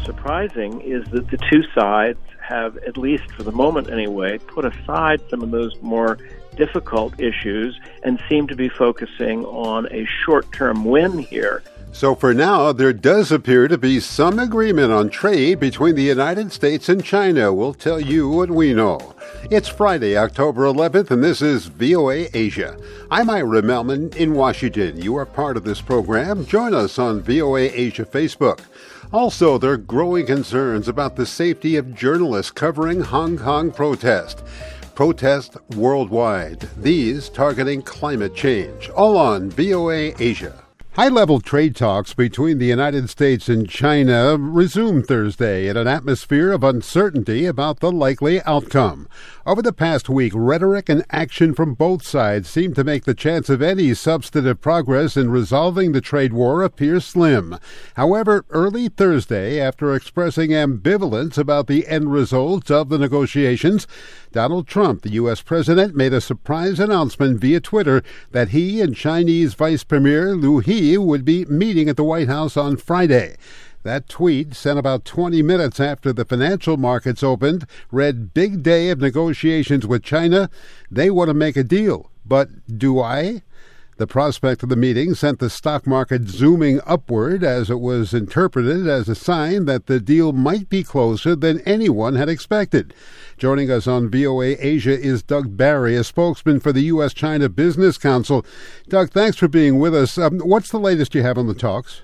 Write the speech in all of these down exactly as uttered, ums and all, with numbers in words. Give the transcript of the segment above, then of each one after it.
surprising is that the two sides have, at least for the moment anyway, put aside some of those more difficult issues and seem to be focusing on a short-term win here. So for now, there does appear to be some agreement on trade between the United States and China. We'll tell you what we know. It's Friday, October eleventh, and this is V O A Asia. I'm Ira Melman in Washington. You are part of this program. Join us on V O A Asia Facebook. Also, there are growing concerns about the safety of journalists covering Hong Kong protest. Protest worldwide. These targeting climate change. All on V O A Asia. High-level trade talks between the United States and China resumed Thursday in an atmosphere of uncertainty about the likely outcome. Over the past week, rhetoric and action from both sides seem to make the chance of any substantive progress in resolving the trade war appear slim. However, early Thursday, after expressing ambivalence about the end results of the negotiations, Donald Trump, the U S president, made a surprise announcement via Twitter that he and Chinese Vice Premier Liu He would be meeting at the White House on Friday. That tweet, sent about twenty minutes after the financial markets opened, read, "Big day of negotiations with China. They want to make a deal. But do I?" The prospect of the meeting sent the stock market zooming upward as it was interpreted as a sign that the deal might be closer than anyone had expected. Joining us on V O A Asia is Doug Barry, a spokesman for the U S China Business Council. Doug, thanks for being with us. Um, what's the latest you have on the talks?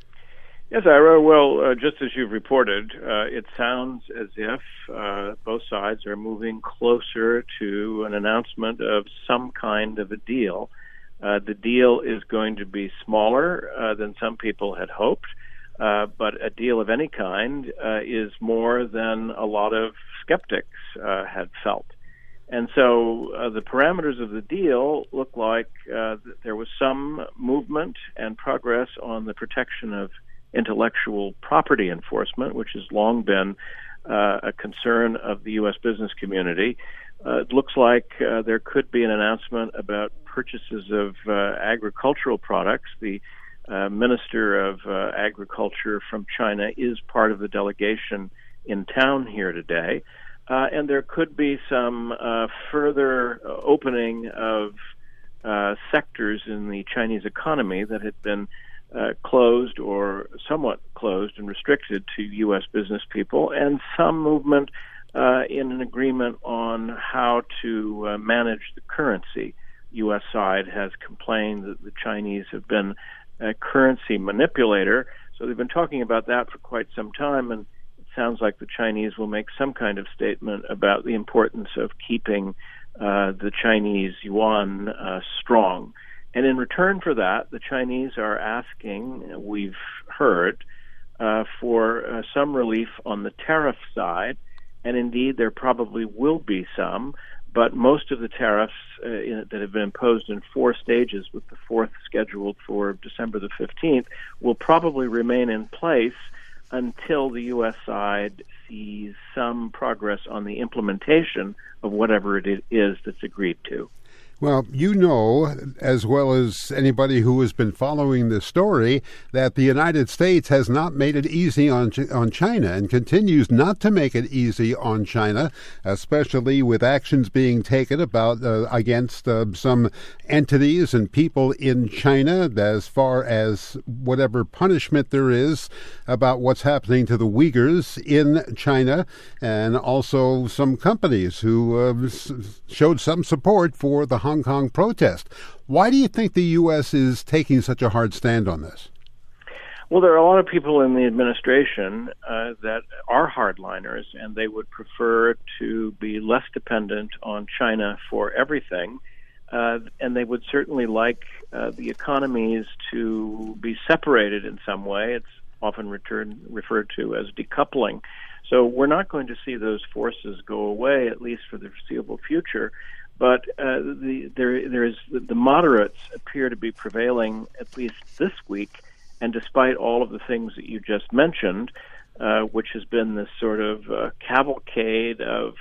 Yes, Ira. Well, uh, just as you've reported, uh, it sounds as if uh, both sides are moving closer to an announcement of some kind of a deal. Uh, the deal is going to be smaller uh, than some people had hoped, uh, but a deal of any kind uh, is more than a lot of skeptics uh, had felt. And so uh, the parameters of the deal look like uh, there was some movement and progress on the protection of intellectual property enforcement, which has long been uh, a concern of the U S business community. Uh, it looks like uh, there could be an announcement about purchases of uh, agricultural products. The uh, Minister of uh, Agriculture from China is part of the delegation in town here today. Uh, and there could be some uh, further opening of uh, sectors in the Chinese economy that had been uh, closed or somewhat closed and restricted to U S business people, and some movement Uh, in an agreement on how to uh, manage the currency. U S side has complained that the Chinese have been a currency manipulator, so they've been talking about that for quite some time, and it sounds like the Chinese will make some kind of statement about the importance of keeping uh, the Chinese yuan uh, strong. And in return for that, the Chinese are asking, we've heard, uh, for uh, some relief on the tariff side. And indeed, there probably will be some, but most of the tariffs uh, in, that have been imposed in four stages, with the fourth scheduled for December the fifteenth, will probably remain in place until the U S side sees some progress on the implementation of whatever it is that's agreed to. Well, you know, as well as anybody who has been following this story, that the United States has not made it easy on on China and continues not to make it easy on China, especially with actions being taken about uh, against uh, some entities and people in China as far as whatever punishment there is about what's happening to the Uyghurs in China, and also some companies who uh, showed some support for the Hong Kong protest. Why do you think the U S is taking such a hard stand on this? Well, there are a lot of people in the administration uh, that are hardliners, and they would prefer to be less dependent on China for everything. Uh, and they would certainly like uh, the economies to be separated in some way. It's often return, referred to as decoupling. So we're not going to see those forces go away, at least for the foreseeable future. But uh, the, there, there is the moderates appear to be prevailing at least this week, and despite all of the things that you just mentioned, uh, which has been this sort of uh, cavalcade of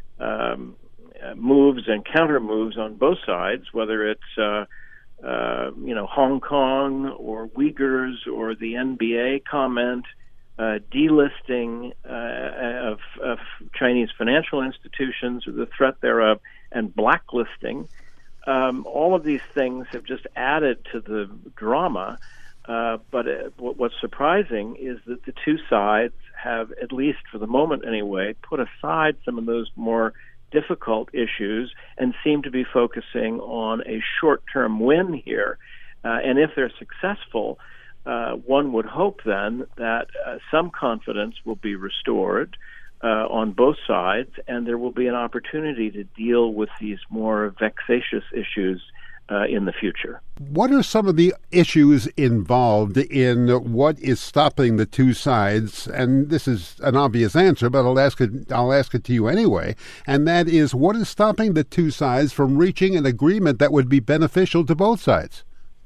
um, uh, moves and counter moves on both sides, whether it's uh, uh, you know Hong Kong or Uyghurs or the N B A comment uh, delisting uh, of, of Chinese financial institutions or the threat thereof, and blacklisting. Um, all of these things have just added to the drama. Uh, but it, what's surprising is that the two sides have, at least for the moment anyway, put aside some of those more difficult issues and seem to be focusing on a short-term win here. Uh, and if they're successful, uh, one would hope then that uh, some confidence will be restored uh, on both sides, and there will be an opportunity to deal with these more vexatious issues Uh, in the future. What are some of the issues involved in what is stopping the two sides? And this is an obvious answer, but I'll ask it, I'll ask it to you anyway. And that is, what is stopping the two sides from reaching an agreement that would be beneficial to both sides?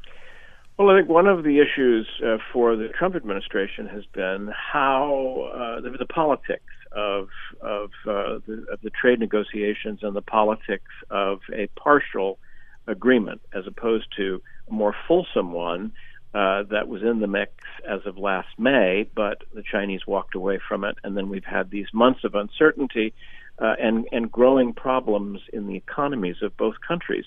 Well, I think one of the issues uh, for the Trump administration has been how uh, the, the politics of of, uh, the, of the trade negotiations and the politics of a partial agreement as opposed to a more fulsome one uh, that was in the mix as of last May, but the Chinese walked away from it, and then we've had these months of uncertainty uh, and, and growing problems in the economies of both countries.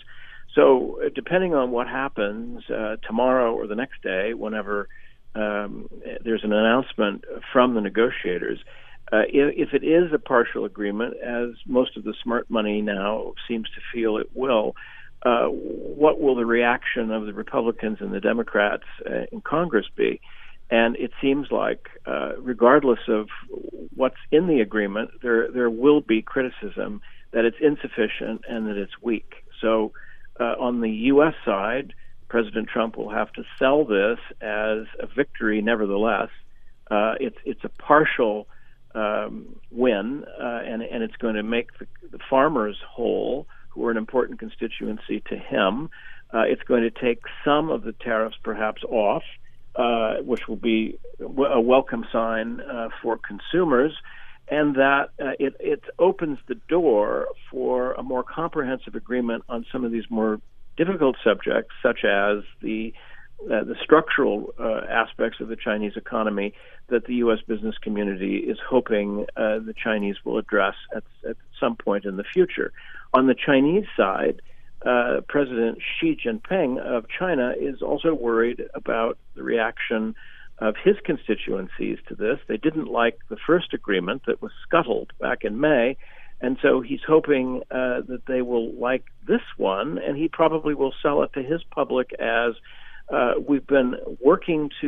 So uh, depending on what happens uh, tomorrow or the next day, whenever um, there's an announcement from the negotiators, uh, if, if it is a partial agreement, as most of the smart money now seems to feel it will, Uh, what will the reaction of the Republicans and the Democrats uh, in Congress be? And it seems like, uh, regardless of what's in the agreement, there there will be criticism that it's insufficient and that it's weak. So uh, on the U S side, President Trump will have to sell this as a victory nevertheless. Uh, it's it's a partial um, win, uh, and, and it's going to make the, the farmers whole, who are an important constituency to him. Uh, it's going to take some of the tariffs perhaps off, uh, which will be a welcome sign uh, for consumers, and that uh, it, it opens the door for a more comprehensive agreement on some of these more difficult subjects, such as the uh, the structural uh, aspects of the Chinese economy that the U S business community is hoping uh, the Chinese will address at, at some point in the future. On the Chinese side, uh, President Xi Jinping of China is also worried about the reaction of his constituencies to this. They didn't like the first agreement that was scuttled back in May, and so he's hoping uh, that they will like this one, and he probably will sell it to his public as uh, we've been working to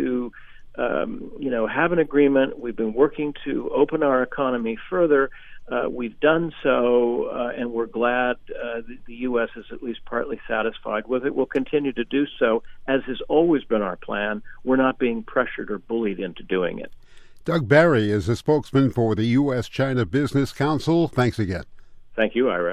um, you know, have an agreement. We've been working to open our economy further. Uh, we've done so, uh, and we're glad uh, the, the U S is at least partly satisfied with it. We'll continue to do so, as has always been our plan. We're not being pressured or bullied into doing it. Doug Barry is a spokesman for the U S China Business Council. Thanks again. Thank you, Ira.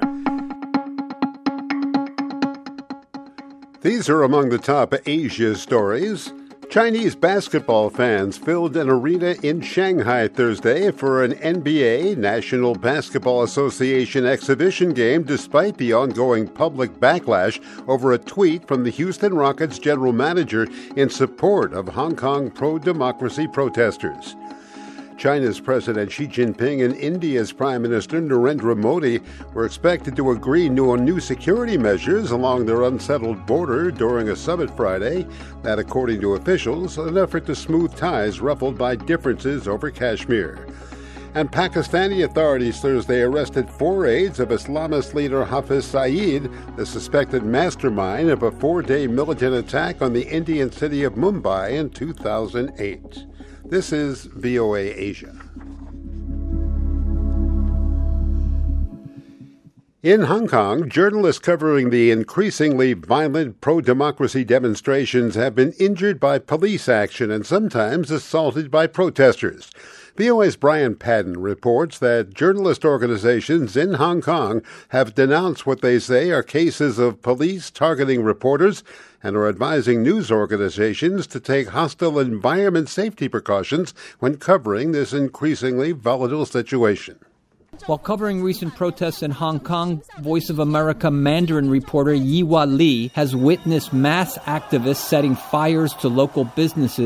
These are among the top Asia stories. Chinese basketball fans filled an arena in Shanghai Thursday for an N B A, National Basketball Association exhibition game despite the ongoing public backlash over a tweet from the Houston Rockets general manager in support of Hong Kong pro-democracy protesters. China's President Xi Jinping and India's Prime Minister Narendra Modi were expected to agree on new security measures along their unsettled border during a summit Friday. That, according to officials, an effort to smooth ties ruffled by differences over Kashmir. And Pakistani authorities Thursday arrested four aides of Islamist leader Hafiz Saeed, the suspected mastermind of a four-day militant attack on the Indian city of Mumbai in two thousand eight. This is V O A Asia. In Hong Kong, journalists covering the increasingly violent pro-democracy demonstrations have been injured by police action and sometimes assaulted by protesters. V O A's Brian Padden reports that journalist organizations in Hong Kong have denounced what they say are cases of police targeting reporters and are advising news organizations to take hostile environment safety precautions when covering this increasingly volatile situation. While covering recent protests in Hong Kong, Voice of America Mandarin reporter Yiwa Li has witnessed mass activists setting fires to local businesses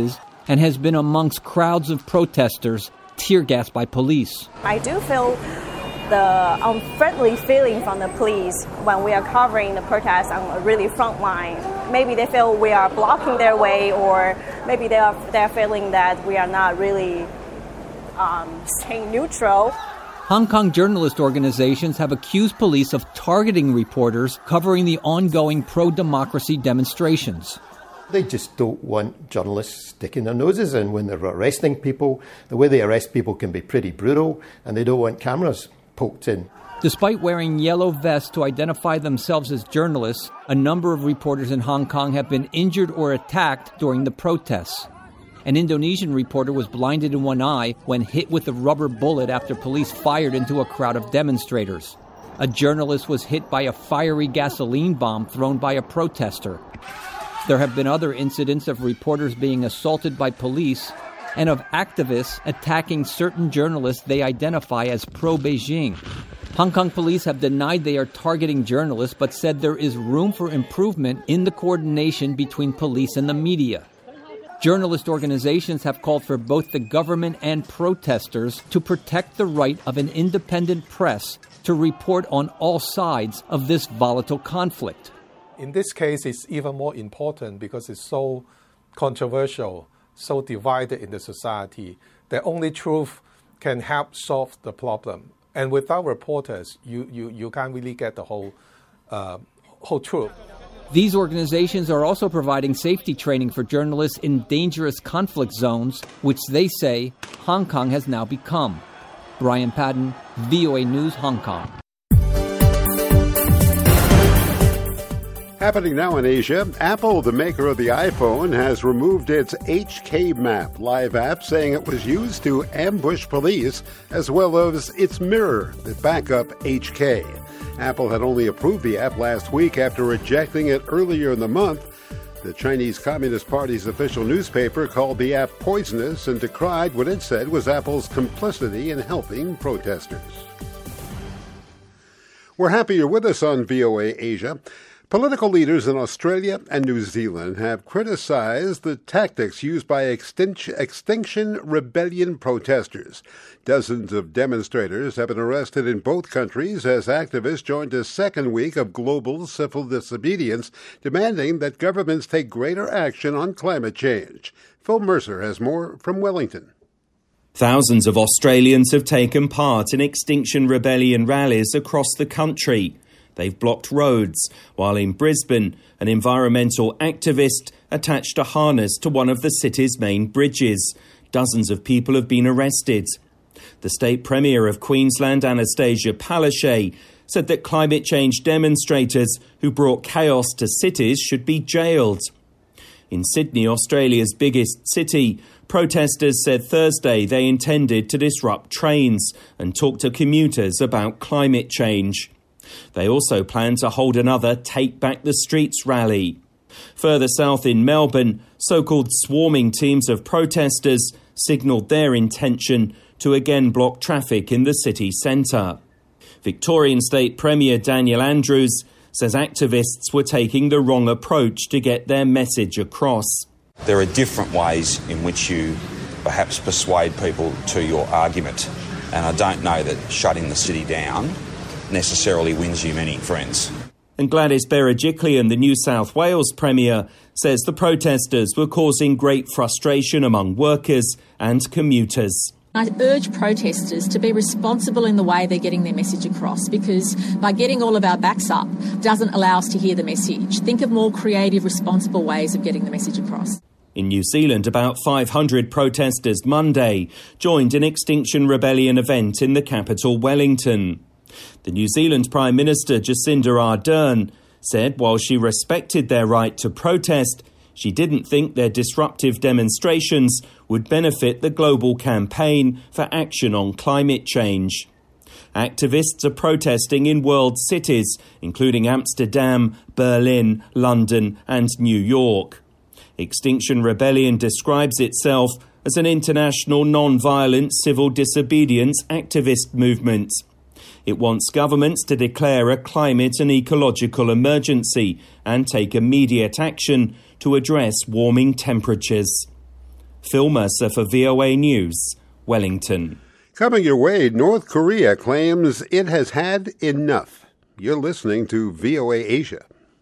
and has been amongst crowds of protesters tear gassed by police. I do feel the unfriendly feeling from the police when we are covering the protests on a really front line. Maybe they feel we are blocking their way, or maybe they are they're feeling that we are not really um, staying neutral. Hong Kong journalist organizations have accused police of targeting reporters covering the ongoing pro-democracy demonstrations. They just don't want journalists sticking their noses in when they're arresting people. The way they arrest people can be pretty brutal, and they don't want cameras poked in. Despite wearing yellow vests to identify themselves as journalists, a number of reporters in Hong Kong have been injured or attacked during the protests. An Indonesian reporter was blinded in one eye when hit with a rubber bullet after police fired into a crowd of demonstrators. A journalist was hit by a fiery gasoline bomb thrown by a protester. There have been other incidents of reporters being assaulted by police and of activists attacking certain journalists they identify as pro-Beijing. Hong Kong police have denied they are targeting journalists, but said there is room for improvement in the coordination between police and the media. Journalist organizations have called for both the government and protesters to protect the right of an independent press to report on all sides of this volatile conflict. In this case, it's even more important because it's so controversial, so divided in the society, that only truth can help solve the problem. And without reporters, you, you, you can't really get the whole, uh, whole truth. These organizations are also providing safety training for journalists in dangerous conflict zones, which they say Hong Kong has now become. Brian Padden, V O A News, Hong Kong. Happening now in Asia, Apple, the maker of the iPhone, has removed its H K Map live app, saying it was used to ambush police, as well as its Mirror, the backup H K. Apple had only approved the app last week after rejecting it earlier in the month. The Chinese Communist Party's official newspaper called the app poisonous and decried what it said was Apple's complicity in helping protesters. We're happy you're with us on V O A Asia. Political leaders in Australia and New Zealand have criticized the tactics used by Extinction, Extinction Rebellion protesters. Dozens of demonstrators have been arrested in both countries as activists joined a second week of global civil disobedience, demanding that governments take greater action on climate change. Phil Mercer has more from Wellington. Thousands of Australians have taken part in Extinction Rebellion rallies across the country. They've blocked roads, while in Brisbane, an environmental activist attached a harness to one of the city's main bridges. Dozens of people have been arrested. The State Premier of Queensland, Anastasia Palaszczuk, said that climate change demonstrators who brought chaos to cities should be jailed. In Sydney, Australia's biggest city, protesters said Thursday they intended to disrupt trains and talk to commuters about climate change. They also plan to hold another Take Back the Streets rally. Further south in Melbourne, so-called swarming teams of protesters signalled their intention to again block traffic in the city centre. Victorian State Premier Daniel Andrews says activists were taking the wrong approach to get their message across. There are different ways in which you perhaps persuade people to your argument, and I don't know that shutting the city down necessarily wins you many friends. And Gladys Berejiklian, the New South Wales Premier, says the protesters were causing great frustration among workers and commuters. I urge protesters to be responsible in the way they're getting their message across, because by getting all of our backs up doesn't allow us to hear the message. Think of more creative, responsible ways of getting the message across. In New Zealand, about five hundred protesters Monday joined an Extinction Rebellion event in the capital, Wellington. The New Zealand Prime Minister Jacinda Ardern said while she respected their right to protest, she didn't think their disruptive demonstrations would benefit the global campaign for action on climate change. Activists are protesting in world cities, including Amsterdam, Berlin, London and New York. Extinction Rebellion describes itself as an international non-violent civil disobedience activist movement. It wants governments to declare a climate and ecological emergency and take immediate action to address warming temperatures. Phil Mercer for V O A News, Wellington. Coming your way, North Korea claims it has had enough. You're listening to V O A Asia.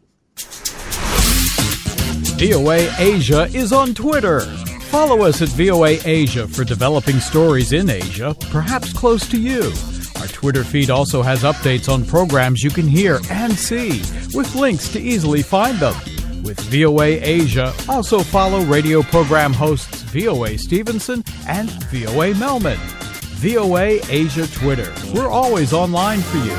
V O A Asia is on Twitter. Follow us at V O A Asia for developing stories in Asia, perhaps close to you. Our Twitter feed also has updates on programs you can hear and see, with links to easily find them. With V O A Asia, also follow radio program hosts V O A Stevenson and V O A Melman. V O A Asia Twitter. We're always online for you.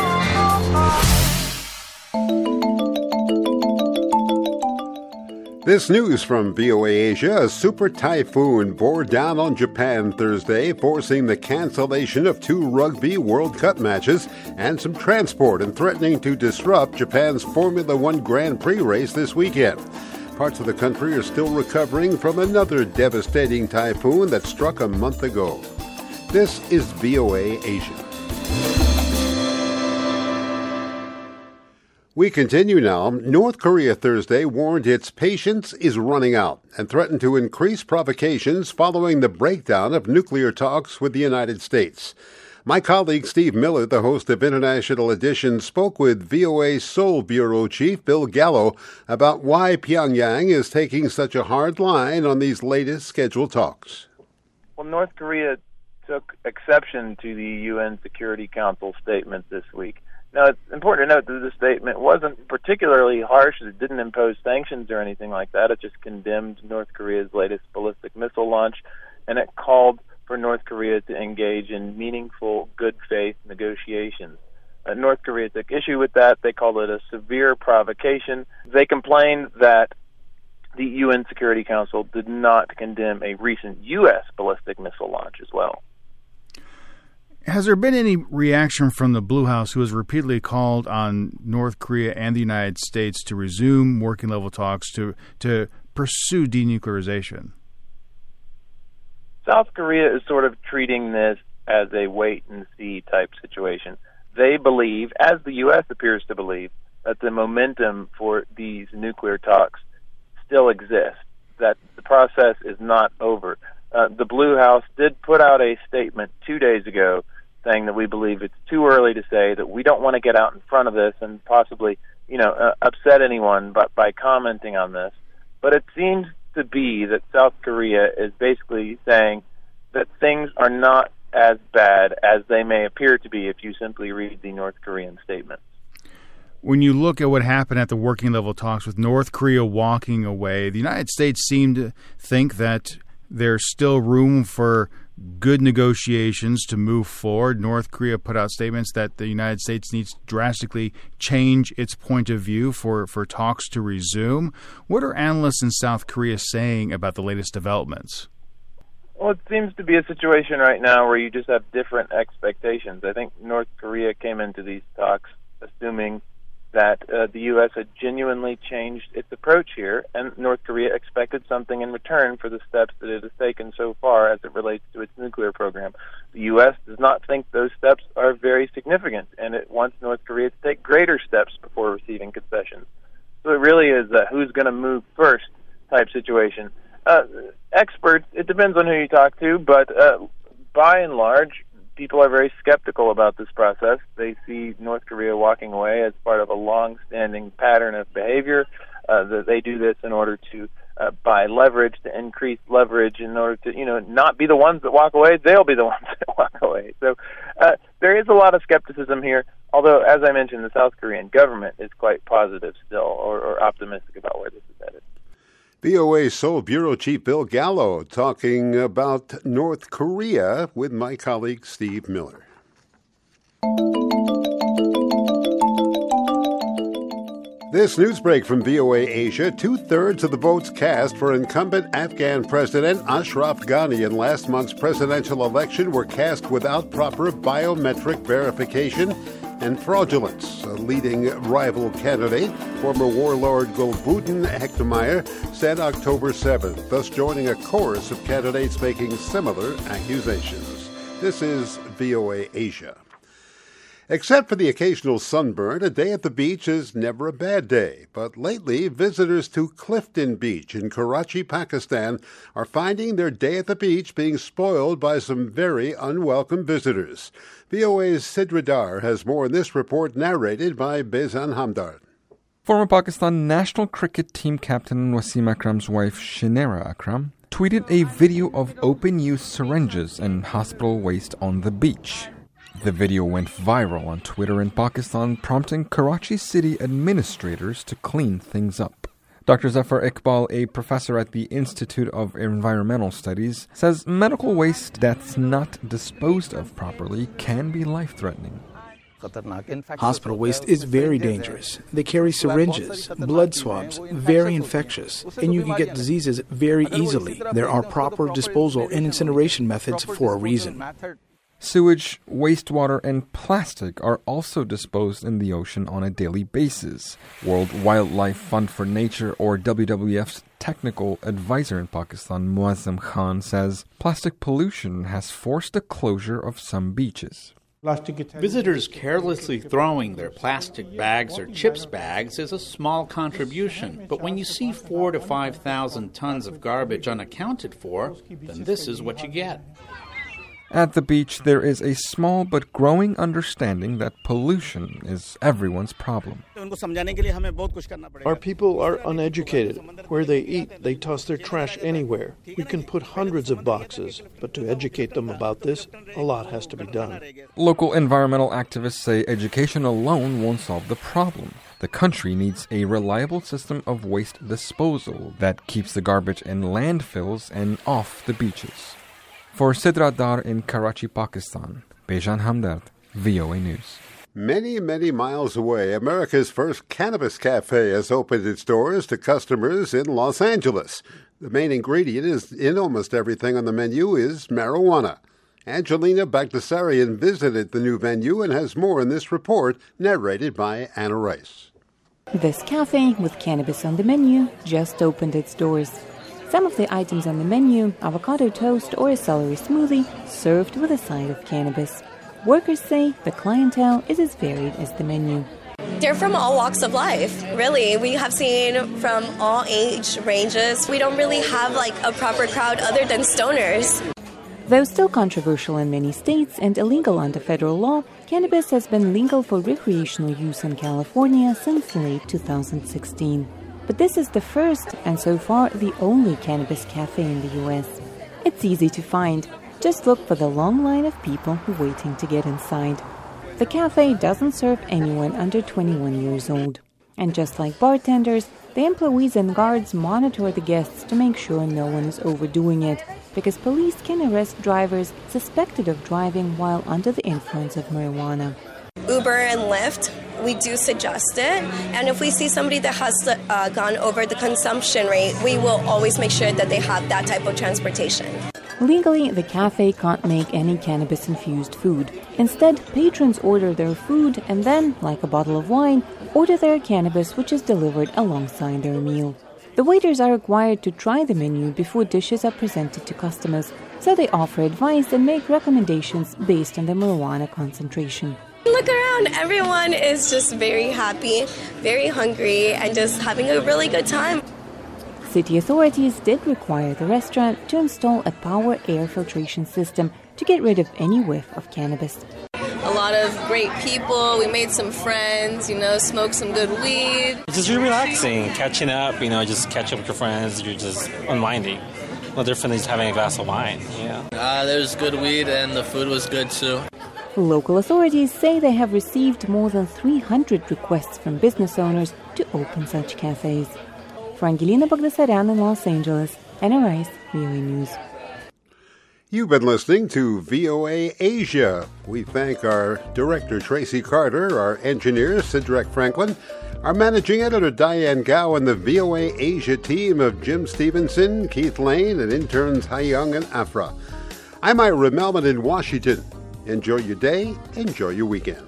This news from V O A Asia: a super typhoon bore down on Japan Thursday, forcing the cancellation of two Rugby World Cup matches and some transport, and threatening to disrupt Japan's Formula One Grand Prix race this weekend. Parts of the country are still recovering from another devastating typhoon that struck a month ago. This is V O A Asia. We continue now. North Korea Thursday warned its patience is running out and threatened to increase provocations following the breakdown of nuclear talks with the United States. My colleague Steve Miller, the host of International Edition, spoke with V O A Seoul Bureau Chief Bill Gallo about why Pyongyang is taking such a hard line on these latest scheduled talks. Well, North Korea took exception to the U N Security Council statement this week. Now, it's important to note that the statement wasn't particularly harsh. It didn't impose sanctions or anything like that. It just condemned North Korea's latest ballistic missile launch, and it called for North Korea to engage in meaningful, good faith negotiations. Uh, North Korea took issue with that. They called it a severe provocation. They complained that the U N Security Council did not condemn a recent U S ballistic missile launch as well. Has there been any reaction from the Blue House, who has repeatedly called on North Korea and the United States to resume working-level talks to to pursue denuclearization? South Korea is sort of treating this as a wait-and-see type situation. They believe, as the U S appears to believe, that the momentum for these nuclear talks still exists, that the process is not over. Uh, the Blue House did put out a statement two days ago saying that we believe it's too early to say, that we don't want to get out in front of this and possibly, you know, uh, upset anyone but by commenting on this. But it seems to be that South Korea is basically saying that things are not as bad as they may appear to be if you simply read the North Korean statement. When you look at what happened at the working level talks with North Korea walking away, the United States seemed to think that there's still room for good negotiations to move forward. North Korea put out statements that the United States needs to drastically change its point of view for, for talks to resume. What are analysts in South Korea saying about the latest developments? Well, it seems to be a situation right now where you just have different expectations. I think North Korea came into these talks assuming that uh, the U S had genuinely changed its approach here, and North Korea expected something in return for the steps that it has taken so far as it relates to its nuclear program. The U S does not think those steps are very significant, and it wants North Korea to take greater steps before receiving concessions. So it really is a who's going to move first type situation. Uh, experts, it depends on who you talk to, but uh, by and large, people are very skeptical about this process. They see North Korea walking away as part of a long-standing pattern of behavior. Uh, that they do this in order to uh, buy leverage, to increase leverage, in order to, you know, not be the ones that walk away. They'll be the ones that walk away. So uh, there is a lot of skepticism here. Although, as I mentioned, the South Korean government is quite positive still, or, or optimistic about where this is headed. V O A Seoul Bureau Chief Bill Gallo talking about North Korea with my colleague Steve Miller. This news break from V O A Asia: two-thirds of the votes cast for incumbent Afghan President Ashraf Ghani in last month's presidential election were cast without proper biometric verification and fraudulence. A leading rival candidate, former warlord Gulbuddin Hekmatyar, said October seventh, thus joining a chorus of candidates making similar accusations. This is V O A Asia. Except for the occasional sunburn, a day at the beach is never a bad day. But lately, visitors to Clifton Beach in Karachi, Pakistan, are finding their day at the beach being spoiled by some very unwelcome visitors. V O A's Sidra Dar has more in this report narrated by Bezan Hamdard. Former Pakistan national cricket team captain Wasim Akram's wife, Shinera Akram, tweeted a video of open-use syringes and hospital waste on the beach. The video went viral on Twitter in Pakistan, prompting Karachi city administrators to clean things up. Doctor Zafar Iqbal, a professor at the Institute of Environmental Studies, says medical waste that's not disposed of properly can be life-threatening. Hospital waste is very dangerous. They carry syringes, blood swabs, very infectious, and you can get diseases very easily. There are proper disposal and incineration methods for a reason. Sewage, wastewater, and plastic are also disposed in the ocean on a daily basis. World Wildlife Fund for Nature, or W W F's technical advisor in Pakistan, Muazzam Khan, says plastic pollution has forced the closure of some beaches. Visitors carelessly throwing their plastic bags or chips bags is a small contribution, but when you see four to five thousand tons of garbage unaccounted for, then this is what you get. At the beach, there is a small but growing understanding that pollution is everyone's problem. Our people are uneducated. Where they eat, they toss their trash anywhere. We can put hundreds of boxes, but to educate them about this, a lot has to be done. Local environmental activists say education alone won't solve the problem. The country needs a reliable system of waste disposal that keeps the garbage in landfills and off the beaches. For Sidra Dar in Karachi, Pakistan, Bejan Hamdard, V O A News. Many, many miles away, America's first cannabis cafe has opened its doors to customers in Los Angeles. The main ingredient is in almost everything on the menu is marijuana. Angelina Bagdasarian visited the new venue and has more in this report, narrated by Anna Rice. This cafe with cannabis on the menu just opened its doors. Some of the items on the menu, avocado toast or a celery smoothie, served with a side of cannabis. Workers say the clientele is as varied as the menu. They're from all walks of life, really. We have seen from all age ranges. We don't really have like a proper crowd other than stoners. Though still controversial in many states and illegal under federal law, cannabis has been legal for recreational use in California since late two thousand sixteen. But this is the first, and so far the only, cannabis cafe in the U S. It's easy to find. Just look for the long line of people waiting to get inside. The cafe doesn't serve anyone under twenty-one years old. And just like bartenders, the employees and guards monitor the guests to make sure no one is overdoing it, because police can arrest drivers suspected of driving while under the influence of marijuana. Uber and Lyft, we do suggest it. And if we see somebody that has uh, gone over the consumption rate, we will always make sure that they have that type of transportation. Legally, the cafe can't make any cannabis-infused food. Instead, patrons order their food and then, like a bottle of wine, order their cannabis, which is delivered alongside their meal. The waiters are required to try the menu before dishes are presented to customers, so they offer advice and make recommendations based on the marijuana concentration. Look around, everyone is just very happy, very hungry, and just having a really good time. City authorities did require the restaurant to install a power air filtration system to get rid of any whiff of cannabis. A lot of great people, we made some friends, you know, smoked some good weed. It's just really relaxing, catching up, you know, just catch up with your friends, you're just unwinding. No different than just having a glass of wine, yeah. Uh, there was good weed and the food was good too. Local authorities say they have received more than three hundred requests from business owners to open such cafes. For Angelina Bagdasarian in Los Angeles, Anna Rice, V O A News. You've been listening to V O A Asia. We thank our director, Tracy Carter, our engineer, Sidrek Franklin, our managing editor, Diane Gao, and the V O A Asia team of Jim Stevenson, Keith Lane, and interns Hayoung and Afra. I'm Ira Melman in Washington. Enjoy your day, enjoy your weekend.